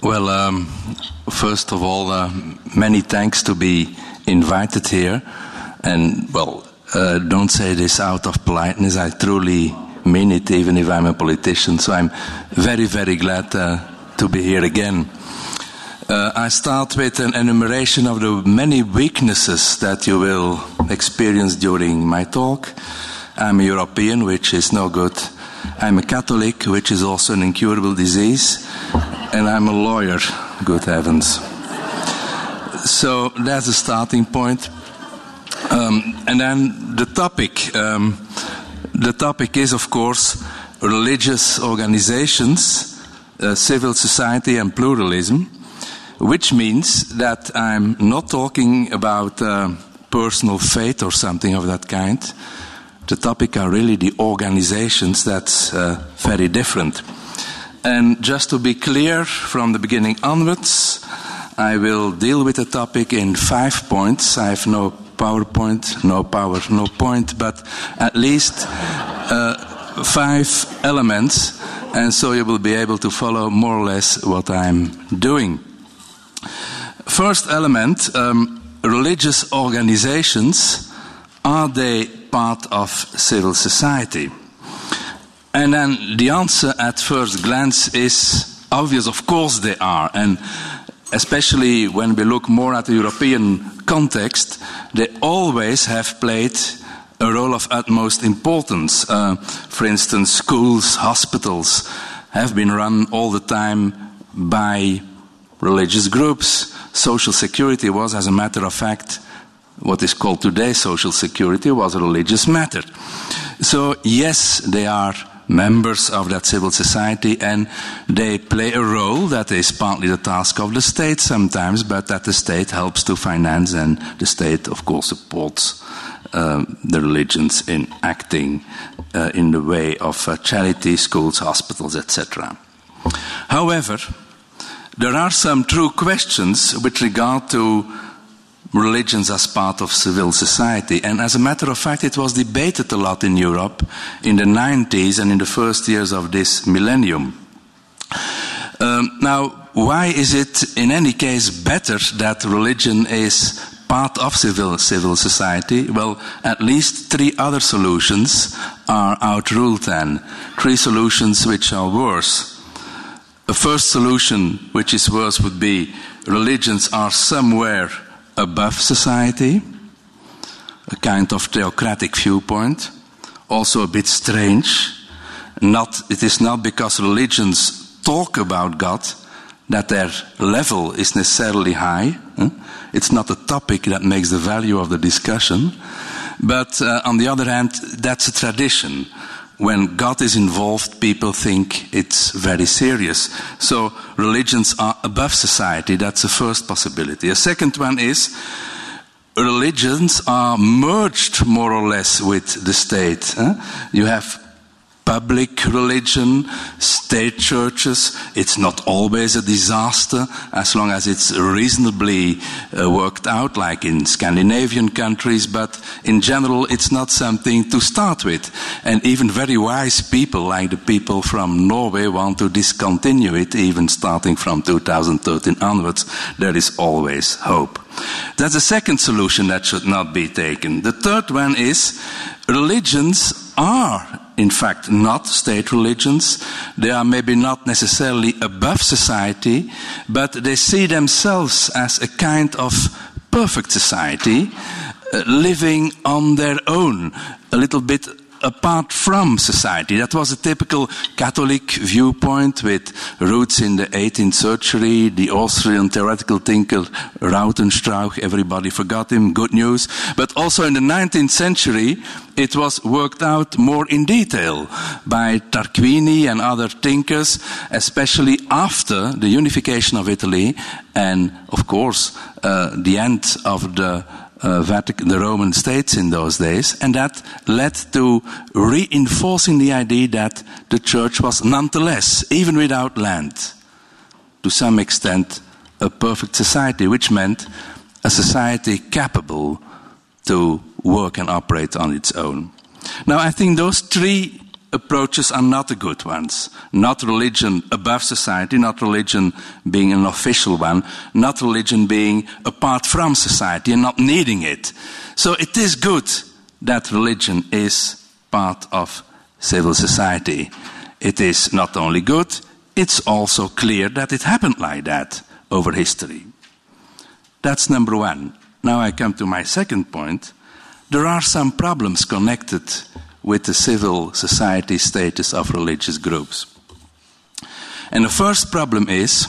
Well, first of all, many thanks to be invited here. And, don't say this out of politeness. I truly mean it, even if I'm a politician. So I'm very, very glad to be here again. I start with an enumeration of the many weaknesses that you will experience during my talk. I'm a European, which is no good. I'm a Catholic, which is also an incurable disease. And I'm a lawyer, good heavens. So that's the starting point. And then the topic. The topic is, of course, religious organizations, civil society and pluralism, which means that I'm not talking about personal faith or something of that kind. The topic are really the organizations. That's very different. And just to be clear from the beginning onwards, I will deal with the topic in 5 points. I have no PowerPoint, no power, no point, but at least 5 elements, and so you will be able to follow more or less what I'm doing. First element, religious organizations, are they part of civil society? And then the answer at first glance is obvious. Of course they are. And especially when we look more at the European context, they always have played a role of utmost importance. For instance, schools, hospitals have been run all the time by religious groups. Social security was, as a matter of fact, what is called today social security was a religious matter. So yes, they are members of that civil society, and they play a role that is partly the task of the state sometimes, but that the state helps to finance, and the state, of course, supports the religions in acting in the way of charity, schools, hospitals, etc. However, there are some true questions with regard to religions as part of civil society. And as a matter of fact, it was debated a lot in Europe in the 90s and in the first years of this millennium. Now, why is it in any case better that religion is part of civil society? Well, at least 3 other solutions are outruled then. 3 solutions which are worse. The first solution, which is worse, would be religions are somewhere above society, a kind of theocratic viewpoint, also a bit strange. It is not because religions talk about God that their level is necessarily high. It's not a topic that makes the value of the discussion. But on the other hand, that's a tradition. When God is involved, people think it's very serious. So religions are above society. That's the first possibility. A second one is religions are merged more or less with the state. You have public religion, state churches. It's not always a disaster as long as it's reasonably worked out, like in Scandinavian countries, but in general it's not something to start with. And even very wise people, like the people from Norway, want to discontinue it, even starting from 2013 onwards. There is always hope. That's the second solution that should not be taken. The third one is religions are in fact not state religions. They are maybe not necessarily above society, but they see themselves as a kind of perfect society, living on their own, a little bit apart from society. That was a typical Catholic viewpoint with roots in the 18th century. The Austrian theoretical thinker Rautenstrauch, everybody forgot him, good news. But also in the 19th century, it was worked out more in detail by Tarquini and other thinkers, especially after the unification of Italy and, of course, the end of the Roman states in those days, and that led to reinforcing the idea that the church was nonetheless, even without land, to some extent a perfect society, which meant a society capable to work and operate on its own. Now, I think those 3 approaches are not the good ones. Not religion above society, not religion being an official one, not religion being apart from society and not needing it. So it is good that religion is part of civil society. It is not only good, it's also clear that it happened like that over history. That's number one. Now I come to my second point. There are some problems connected with the civil society status of religious groups. And the first problem is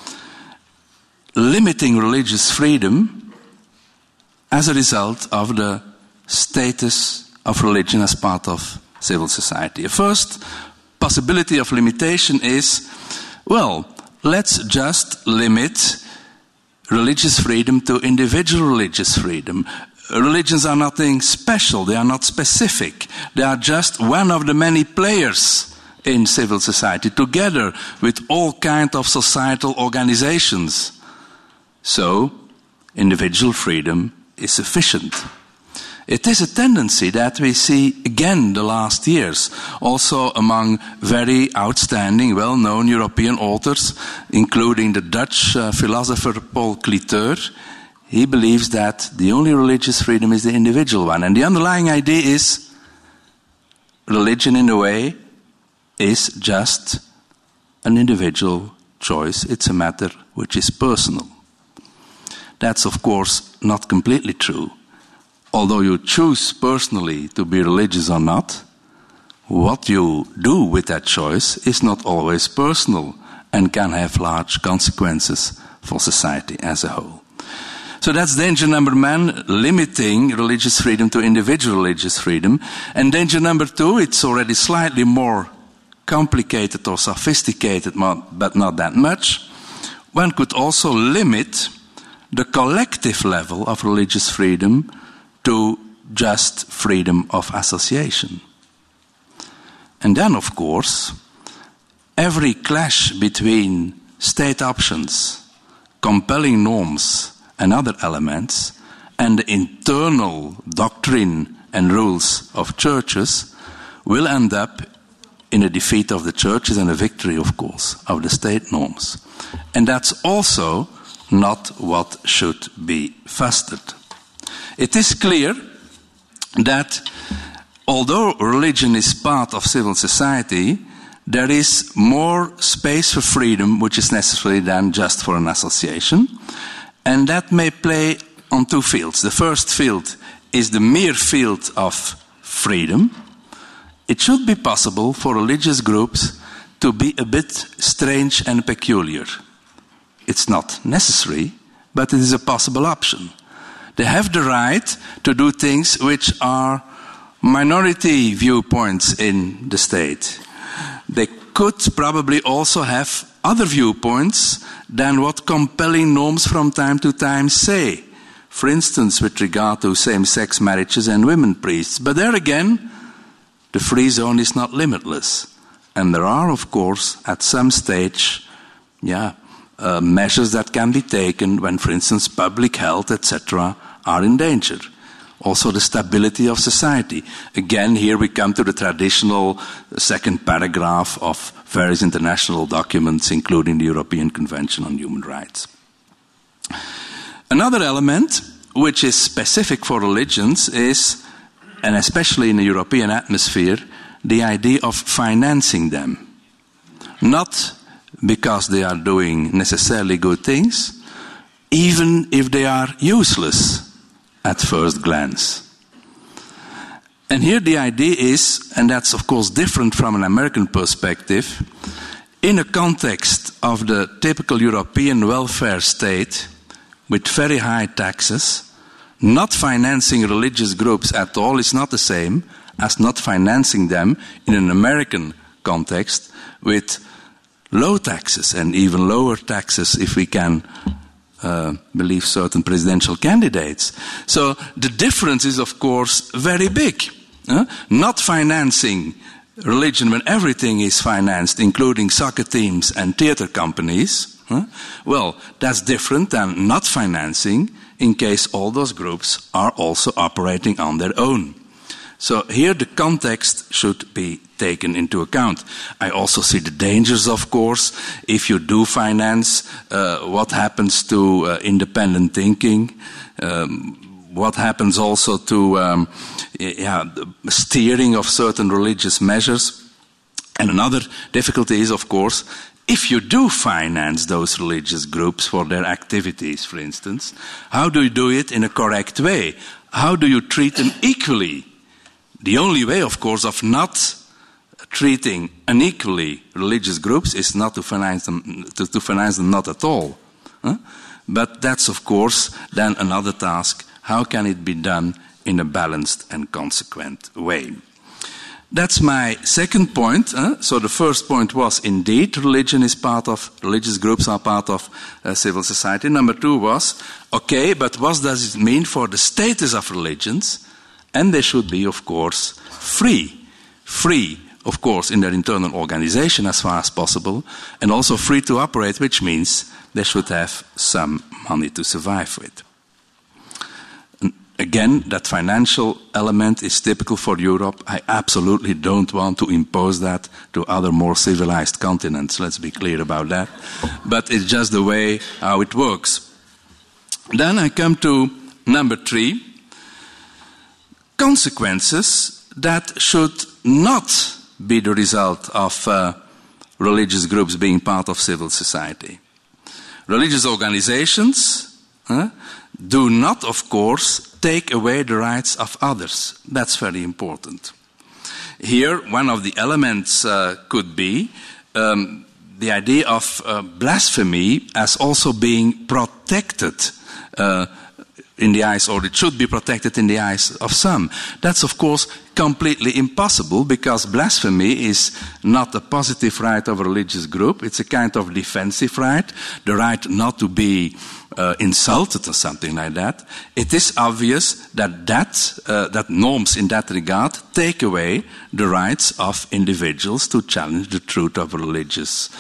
limiting religious freedom as a result of the status of religion as part of civil society. The first possibility of limitation is, well, let's just limit religious freedom to individual religious freedom. Religions are nothing special, they are not specific. They are just one of the many players in civil society, together with all kinds of societal organizations. So, individual freedom is sufficient. It is a tendency that we see again the last years, also among very outstanding, well-known European authors, including the Dutch philosopher Paul Cliteur. He believes that the only religious freedom is the individual one. And the underlying idea is religion, in a way, is just an individual choice. It's a matter which is personal. That's, of course, not completely true. Although you choose personally to be religious or not, what you do with that choice is not always personal and can have large consequences for society as a whole. So that's danger number one, limiting religious freedom to individual religious freedom. And danger number two, it's already slightly more complicated or sophisticated, but not that much. One could also limit the collective level of religious freedom to just freedom of association. And then, of course, every clash between state options, compelling norms, and other elements, and the internal doctrine and rules of churches will end up in a defeat of the churches and a victory, of course, of the state norms. And that's also not what should be fostered. It is clear that although religion is part of civil society, there is more space for freedom which is necessary than just for an association. And that may play on two fields. The first field is the mere field of freedom. It should be possible for religious groups to be a bit strange and peculiar. It's not necessary, but it is a possible option. They have the right to do things which are minority viewpoints in the state. They could probably also have other viewpoints than what compelling norms from time to time say. For instance, with regard to same-sex marriages and women priests. But there again, the free zone is not limitless. And there are, of course, at some stage, measures that can be taken when, for instance, public health, etc., are in danger. Also the stability of society. Again, here we come to the traditional second paragraph of various international documents, including the European Convention on Human Rights. Another element which is specific for religions is, and especially in the European atmosphere, the idea of financing them. Not because they are doing necessarily good things, even if they are useless at first glance. And here the idea is, and that's of course different from an American perspective, in a context of the typical European welfare state with very high taxes, not financing religious groups at all is not the same as not financing them in an American context with low taxes and even lower taxes if we can believe certain presidential candidates. So the difference is, of course, very big. Not financing religion when everything is financed, including soccer teams and theater companies, well, that's different than not financing in case all those groups are also operating on their own. So here the context should be taken into account. I also see the dangers, of course. If you do finance, what happens to independent thinking? What happens also to steering of certain religious measures? And another difficulty is, of course, if you do finance those religious groups for their activities, for instance, how do you do it in a correct way? How do you treat them equally? The only way, of course, of not treating unequally religious groups is not to finance them, to finance them not at all. But that's, of course, then another task. How can it be done in a balanced and consequent way? That's my second point. So the first point was, indeed, religious groups are part of civil society. Number two was, okay, but what does it mean for the status of religions? And they should be, of course, free, of course, in their internal organization as far as possible, and also free to operate, which means they should have some money to survive with. Again, that financial element is typical for Europe. I absolutely don't want to impose that to other more civilized continents. Let's be clear about that. But it's just the way how it works. Then I come to number 3. Consequences that should not be the result of religious groups being part of civil society. Religious organizations do not, of course, take away the rights of others. That's very important. Here, one of the elements could be the idea of blasphemy as also being protected in the eyes, or it should be protected in the eyes of some. That's, of course, completely impossible, because blasphemy is not a positive right of a religious group. It's a kind of defensive right, the right not to be insulted or something like that. It is obvious that norms in that regard take away the rights of individuals to challenge the truth of religious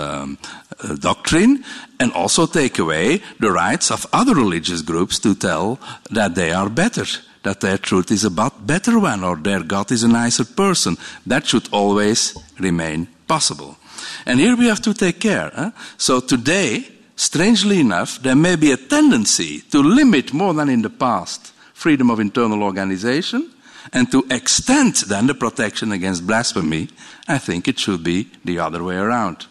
doctrine, and also take away the rights of other religious groups to tell that they are better, that their truth is a better one, or their God is a nicer person. That should always remain possible. And here we have to take care. So today, strangely enough, there may be a tendency to limit more than in the past freedom of internal organization, and to extend then the protection against blasphemy. I think it should be the other way around.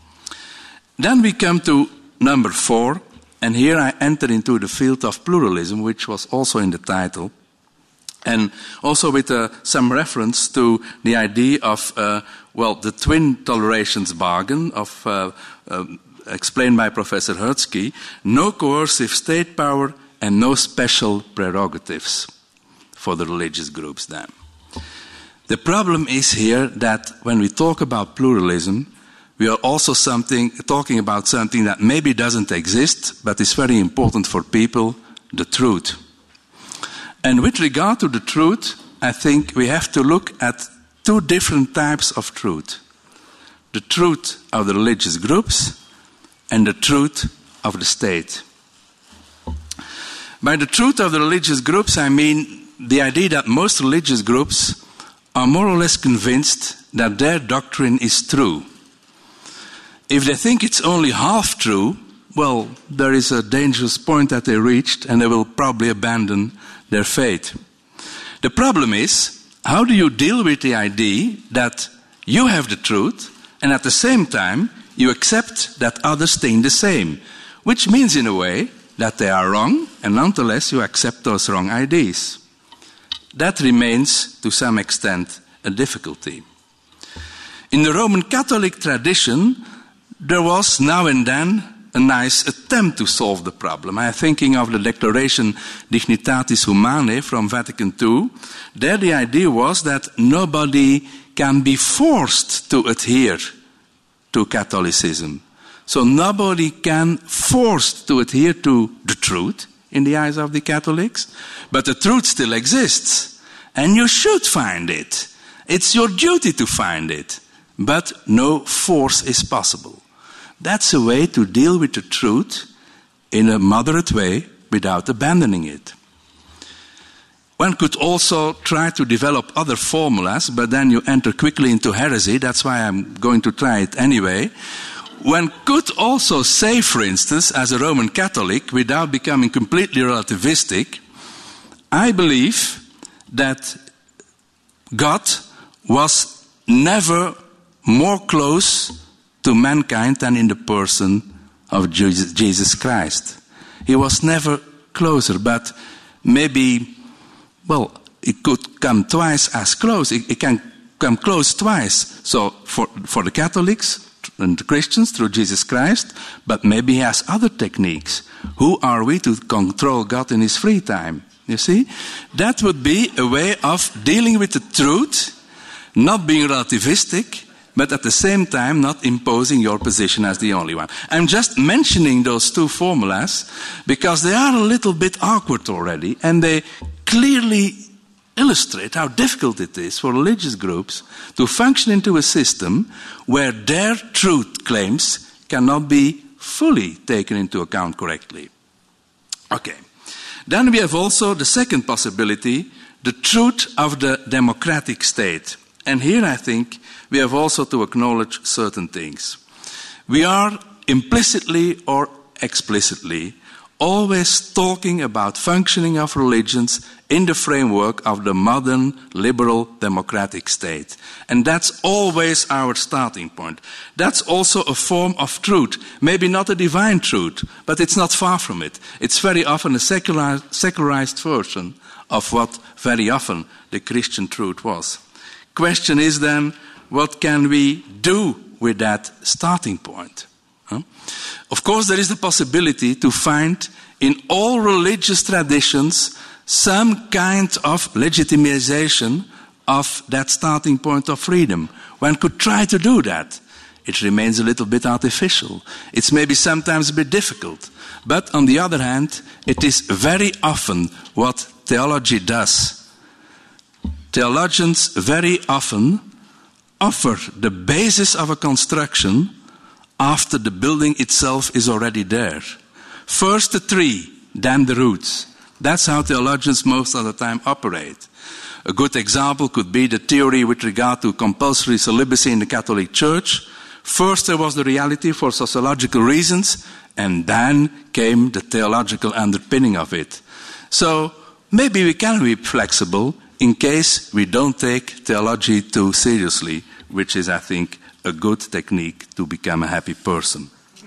Then we come to number 4, and here I enter into the field of pluralism, which was also in the title, and also with some reference to the idea of, the twin tolerations bargain of explained by Professor Hertzky: no coercive state power and no special prerogatives for the religious groups then. The problem is here that when we talk about pluralism, we are also talking about something that maybe doesn't exist, but is very important for people: the truth. And with regard to the truth, I think we have to look at 2 different types of truth: the truth of the religious groups and the truth of the state. By the truth of the religious groups, I mean the idea that most religious groups are more or less convinced that their doctrine is true. If they think it's only half true, well, there is a dangerous point that they reached, and they will probably abandon their faith. The problem is, how do you deal with the idea that you have the truth, and at the same time, you accept that others think the same, which means in a way that they are wrong, and nonetheless you accept those wrong ideas. That remains, to some extent, a difficulty. In the Roman Catholic tradition, there was now and then a nice attempt to solve the problem. I am thinking of the Declaration Dignitatis Humanae from Vatican II. There the idea was that nobody can be forced to adhere to Catholicism. So nobody can force to adhere to the truth in the eyes of the Catholics, but the truth still exists, and you should find it. It's your duty to find it, but no force is possible. That's a way to deal with the truth in a moderate way without abandoning it. One could also try to develop other formulas, but then you enter quickly into heresy. That's why I'm going to try it anyway. One could also say, for instance, as a Roman Catholic, without becoming completely relativistic, I believe that God was never more close to mankind than in the person of Jesus Christ. He was never closer, but maybe, well, it could come twice as close. It can come close twice. So for the Catholics and the Christians through Jesus Christ, but maybe he has other techniques. Who are we to control God in his free time? You see? That would be a way of dealing with the truth, not being relativistic, but at the same time not imposing your position as the only one. I'm just mentioning those two formulas because they are a little bit awkward already, and they clearly illustrate how difficult it is for religious groups to function into a system where their truth claims cannot be fully taken into account correctly. Okay. Then we have also the second possibility, the truth of the democratic state. And here I think we have also to acknowledge certain things. We are implicitly or explicitly always talking about functioning of religions in the framework of the modern liberal democratic state. And that's always our starting point. That's also a form of truth. Maybe not a divine truth, but it's not far from it. It's very often a secularized version of what very often the Christian truth was. Question is then, what can we do with that starting point? Of course, there is the possibility to find in all religious traditions some kind of legitimization of that starting point of freedom. One could try to do that. It remains a little bit artificial. It's maybe sometimes a bit difficult. But on the other hand, it is very often what theology does. Theologians very often offer the basis of a construction after the building itself is already there. First the tree, then the roots. That's how theologians most of the time operate. A good example could be the theory with regard to compulsory celibacy in the Catholic Church. First there was the reality for sociological reasons, and then came the theological underpinning of it. So maybe we can be flexible in case we don't take theology too seriously, which is, I think, a good technique to become a happy person.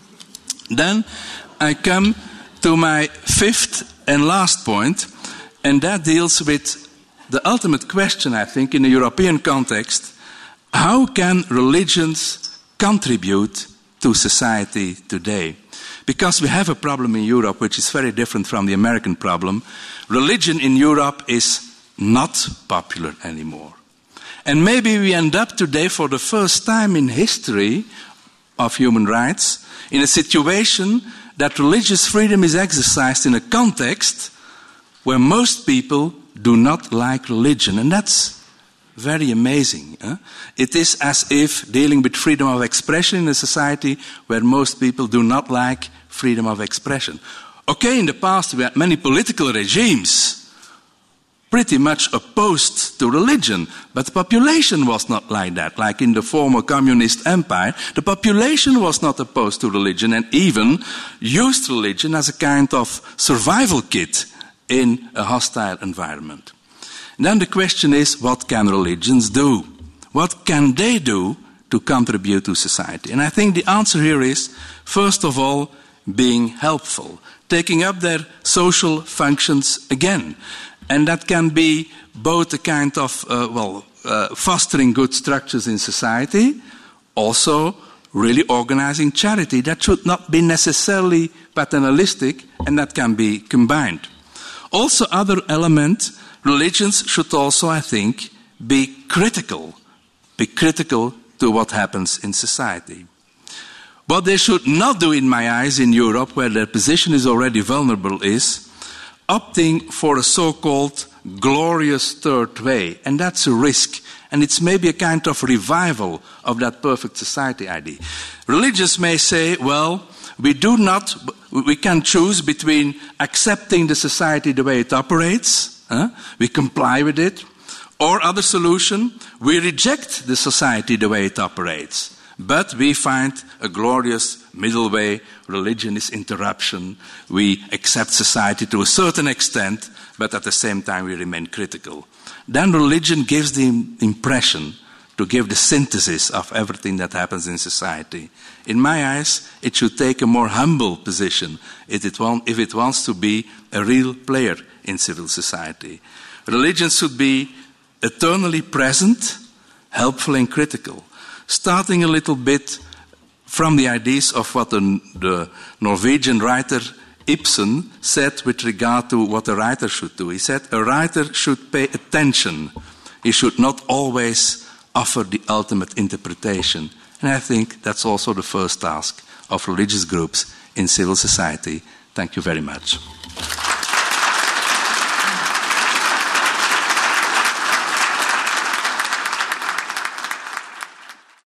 Then I come to my fifth and last point, and that deals with the ultimate question, I think, in the European context. How can religions contribute to society today? Because we have a problem in Europe which is very different from the American problem. Religion in Europe is not popular anymore. And maybe we end up today, for the first time in history of human rights, in a situation that religious freedom is exercised in a context where most people do not like religion. And that's very amazing. It is as if dealing with freedom of expression in a society where most people do not like freedom of expression. Okay, in the past we had many political regimes pretty much opposed to religion, but the population was not like that. Like in the former communist empire, the population was not opposed to religion and even used religion as a kind of survival kit in a hostile environment. And then the question is, what can religions do? What can they do to contribute to society? And I think the answer here is, first of all, being helpful, taking up their social functions again. And that can be both a kind of, fostering good structures in society, also really organizing charity. That should not be necessarily paternalistic, and that can be combined. Also, other element, religions should also, I think, be critical to what happens in society. What they should not do, in my eyes, in Europe, where their position is already vulnerable, is opting for a so-called glorious third way. And that's a risk. And it's maybe a kind of revival of that perfect society idea. Religious may say, well, we can choose between accepting the society the way it operates, We comply with it. Or other solution, we reject the society the way it operates. But we find a glorious middle way. Religion is interruption. We accept society to a certain extent, but at the same time we remain critical. Then religion gives the impression to give the synthesis of everything that happens in society. In my eyes, it should take a more humble position if it wants to be a real player in civil society. Religion should be eternally present, helpful and critical, starting a little bit from the ideas of what the Norwegian writer Ibsen said with regard to what a writer should do. He said a writer should pay attention. He should not always offer the ultimate interpretation. And I think that's also the first task of religious groups in civil society. Thank you very much.